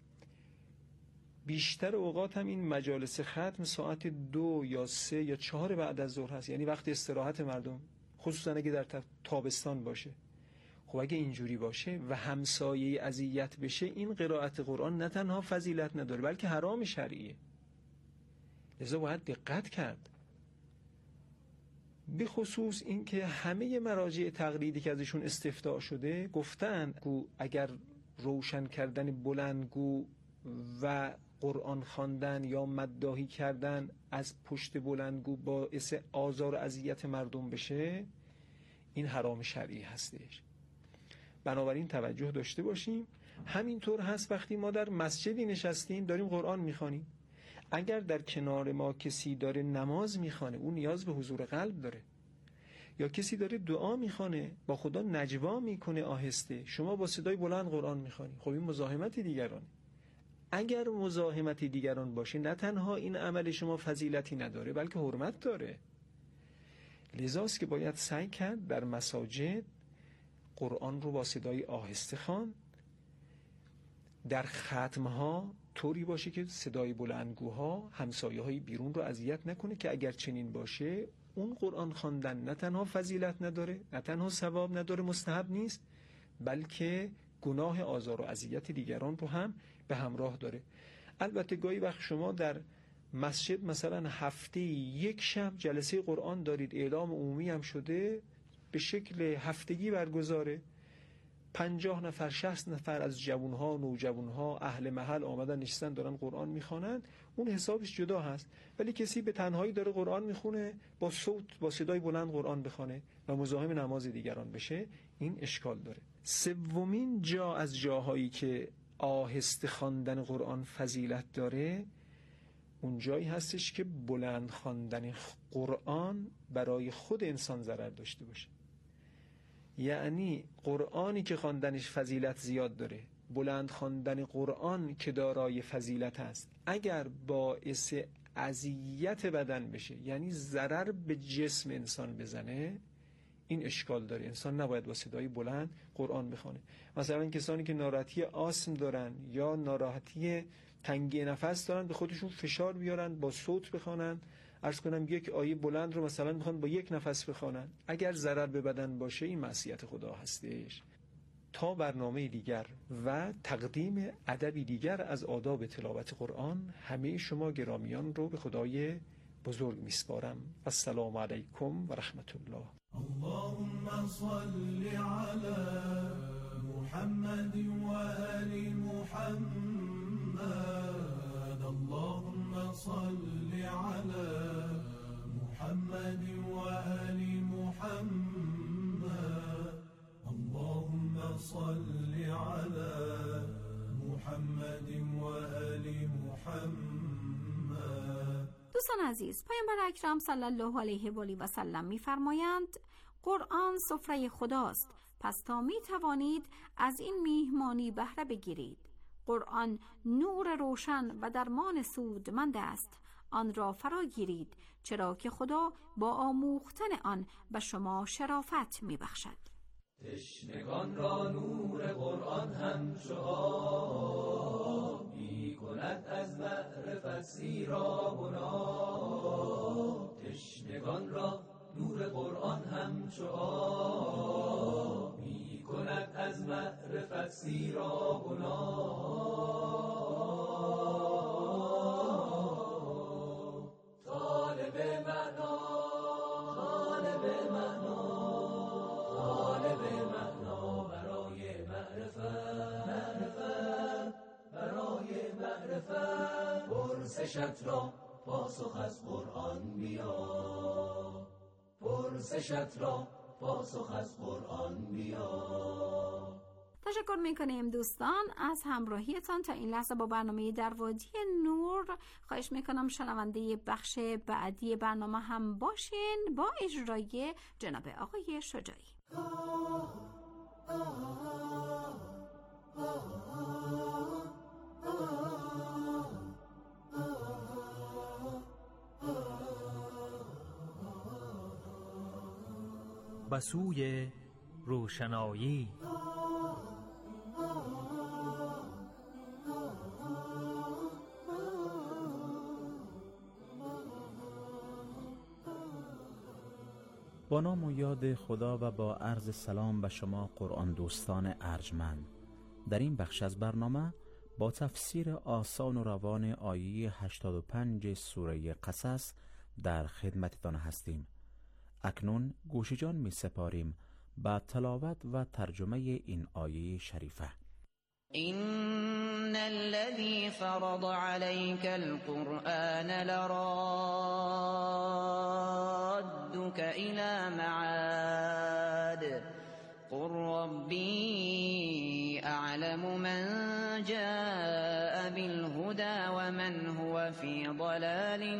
بیشتر اوقات هم این مجالس ختم ساعت دو یا سه یا چهار بعد از ظهر هست، یعنی وقت استراحت مردم، خصوصا اگه در تابستان باشه. خب اگه اینجوری باشه و همسایه اذیت بشه این قرائت قرآن نه تنها فضیلت نداره بلکه حرام شرعیه. لذا باید دقت کرد. به خصوص این که همه مراجع تقلیدی که ازشون استفتاء شده گفتن اگر روشن کردن بلندگو و قرآن خواندن یا مداحی کردن از پشت بلندگو باعث آزار و اذیت مردم بشه این حرام شرعی هستش. بنابراین توجه داشته باشیم همینطور هست وقتی ما در مسجدی نشستیم داریم قرآن میخوانیم، اگر در کنار ما کسی داره نماز میخوانه، اون نیاز به حضور قلب داره. یا کسی داره دعا میخوانه، با خدا نجوا میکنه آهسته، شما با صدای بلند قرآن میخوانی، خب این مزاحمت دیگرانه. اگر مزاحمت دیگران باشه، نه تنها این عمل شما فضیلتی نداره بلکه حرمت داره. لذاست که باید سعی کرد در مساجد قرآن رو با صدای آهسته خوان، در ختمها طوری باشه که صدای بلندگوها همسایه های بیرون رو اذیت نکنه، که اگر چنین باشه اون قرآن خواندن نه تنها فضیلت نداره، نه تنها ثواب نداره، مستحب نیست، بلکه گناه آزار و اذیت دیگران رو هم به همراه داره. البته گاهی وقت شما در مسجد مثلا هفته یک شب جلسه قرآن دارید، اعلام عمومی هم شده، به شکل هفتگی برگزاره، پنجاه نفر شصت نفر از جوانها، نوجوانها، اهل محل آمدن نشستن دارن قرآن میخوانن، اون حسابش جدا هست. ولی کسی به تنهایی داره قرآن میخونه، با صوت با صدای بلند قرآن بخونه و مزاحم نماز دیگران بشه، این اشکال داره. سومین جا از جاهایی که آهسته خواندن قرآن فضیلت داره، اون جایی هستش که بلند خواندن قرآن برای خود انسان ضرر داشته باشه. یعنی قرآنی که خواندنش فضیلت زیاد داره، بلند خواندن قرآن که دارای فضیلت است، اگر باعث اذیت بدن بشه، یعنی ضرر به جسم انسان بزنه، این اشکال داره. انسان نباید با صدای بلند قرآن بخونه. مثلا کسانی که ناراحتی آسم دارن یا ناراحتی تنگی نفس دارن، به خودشون فشار بیارن، با صوت بخونن. عرض کنم یک آیه بلند رو مثلا میخوان با یک نفس بخونن، اگر ضرر به بدن باشه این معصیت خدا هستش. تا برنامه دیگر و تقدیم ادبی دیگر از آداب تلاوت قرآن، همه شما گرامیان رو به خدای بزرگ میسپارم. السلام علیکم و رحمت الله. اللهم صل على محمد و آل محمد. اللهم صل على محمد و آل محمد. اللهم صل على محمد و آل محمد. دوستان عزیز، پیامبر اکرم صلی الله علیه و آله و سلم می‌فرمایند قرآن سفره خداست، پس تا می توانید از این میهمانی بهره بگیرید. قرآن نور روشن و درمان سودمند است، آن را فرا گیرید، چرا که خدا با آموختن آن به شما شرافت می بخشد. تشنگان را نور قرآن همچو آب می کند از معرفت سیراب و ناب. تشنگان را نور قرآن همچو آب می کند از معرفت سیراب و ناب. طالب معنا طالب معنا طالب معنا برای معرفت معرفت برای معرفت پرسشت را پاسخ از قرآن بیا. پرسشت را پاسخ از قرآن بیا. تشکر میکنیم دوستان از همراهیتان. تا این لحظه با برنامه در وادی نور. خواهش میکنم شنونده بخش بعدی برنامه هم باشین با اجرای جناب آقای شجاعی. به سوی روشنایی. با نام و یاد خدا و با عرض سلام به شما قرآن دوستان ارجمند، در این بخش از برنامه با تفسیر آسان و روان آیه هشتاد و پنج سوره قصص در خدمتتان هستیم. اکنون گوش جان می سپاریم با تلاوت و ترجمه این آیه شریفه. إن الذي فرض عليك القرآن لرادك إلى معاد قل ربي أعلم من لفی ضلال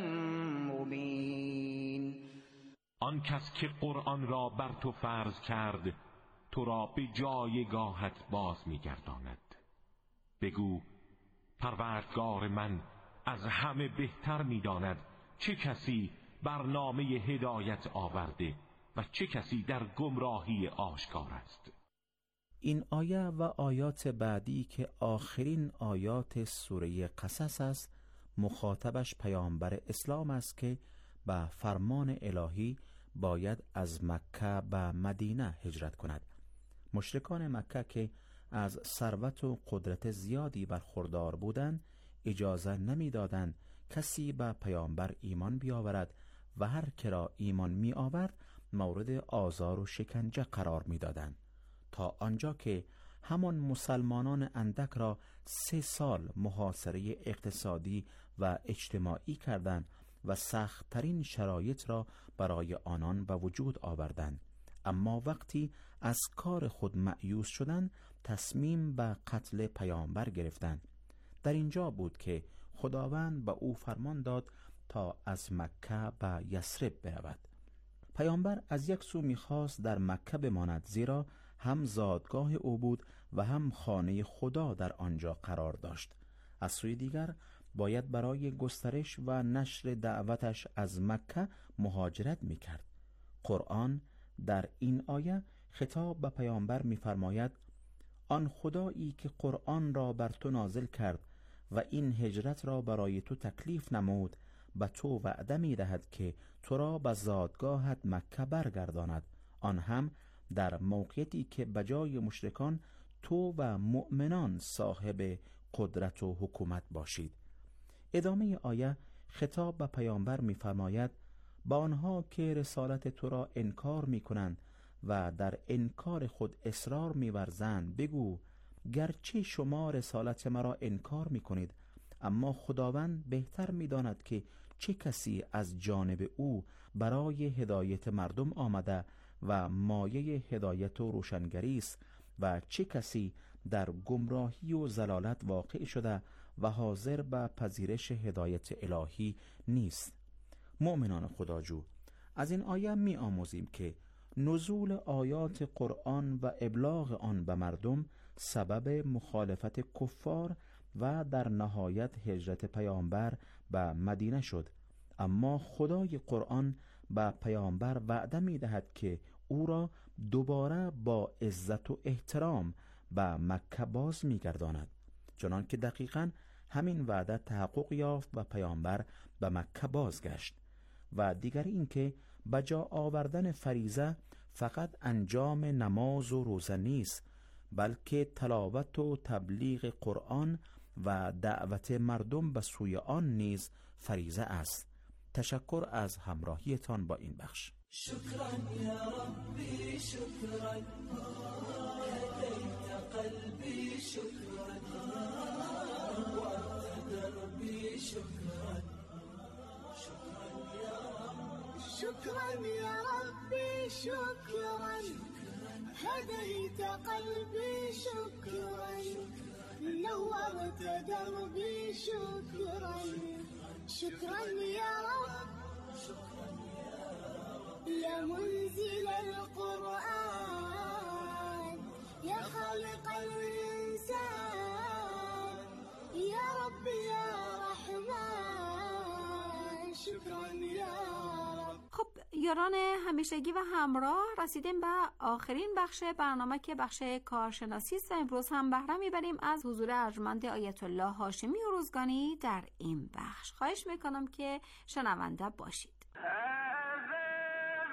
مبین. آن کس که قرآن را بر تو فرض کرد تو را به جایگاهت باز می‌گرداند. بگو پروردگار من از همه بهتر می‌داند چه کسی برنامه هدایت آورده و چه کسی در گمراهی آشکار است. این آیه و آیات بعدی که آخرین آیات سوره قصص است مخاطبش پیامبر اسلام است که به فرمان الهی باید از مکه به مدینه هجرت کند. مشرکان مکه که از ثروت و قدرت زیادی برخوردار بودند اجازه نمیدادند کسی به پیامبر ایمان بیاورد و هر که را ایمان می آورد مورد آزار و شکنجه قرار می دادند، تا آنجا که همان مسلمانان اندک را سه سال محاصره اقتصادی و اجتماعی کردند و سخت‌ترین شرایط را برای آنان به وجود آوردند. اما وقتی از کار خود مأیوس شدند تصمیم به قتل پیامبر گرفتند. در اینجا بود که خداوند به او فرمان داد تا از مکه به یثرب برود. پیامبر از یک سو می‌خواست در مکه بماند، زیرا هم زادگاه او بود و هم خانه خدا در آنجا قرار داشت. از سوی دیگر باید برای گسترش و نشر دعوتش از مکه مهاجرت می‌کرد. قرآن در این آیه خطاب به پیامبر می‌فرماید آن خدایی که قرآن را بر تو نازل کرد و این هجرت را برای تو تکلیف نمود به تو وعده می‌دهد که تو را به زادگاهت مکه برگرداند، آن هم در موقعیتی که بجای مشرکان تو و مؤمنان صاحب قدرت و حکومت باشید. ادامه آیه خطاب به پیامبر می‌فرماید با آنها که رسالت تو را انکار می‌کنند و در انکار خود اصرار می‌ورزند بگو گرچه شما رسالت مرا انکار می‌کنید، اما خداوند بهتر می‌داند که چه کسی از جانب او برای هدایت مردم آمده و مایه هدایت و روشنگری است و چه کسی در گمراهی و ضلالت واقع شده و حاضر به پذیرش هدایت الهی نیست. مؤمنان خداجو، از این آیه می آموزیم که نزول آیات قرآن و ابلاغ آن به مردم سبب مخالفت کفار و در نهایت هجرت پیامبر به مدینه شد، اما خدای قرآن به پیامبر وعده می دهد که او را دوباره با عزت و احترام به مکه باز می گرداند، چنان که دقیقاً همین وعده تحقق یافت و پیامبر به مکه بازگشت. و دیگر این که بجا آوردن فریضه فقط انجام نماز و روزه نیست، بلکه تلاوت و تبلیغ قرآن و دعوت مردم به سوی آن نیز فریضه است. تشکر از همراهیتان با این بخش. شکرا یا ربی شکرا هدیت قلبی شکرا وعدت دربی شکرا شكرا يا ربي شكرا هديت قلبي شكرا نورت دربي شكرا شكرا يا رب يا منزل القرآن يا خالق الإنسان يا رب يا رحمن شكرا يا خب یاران همیشگی و همراه، رسیدیم به آخرین بخش برنامه که بخش کارشناسی است و امروز هم بهره میبریم از حضور ارجمند آیت الله هاشمی و روزگانی در این بخش. خواهش میکنم که شنونده باشید.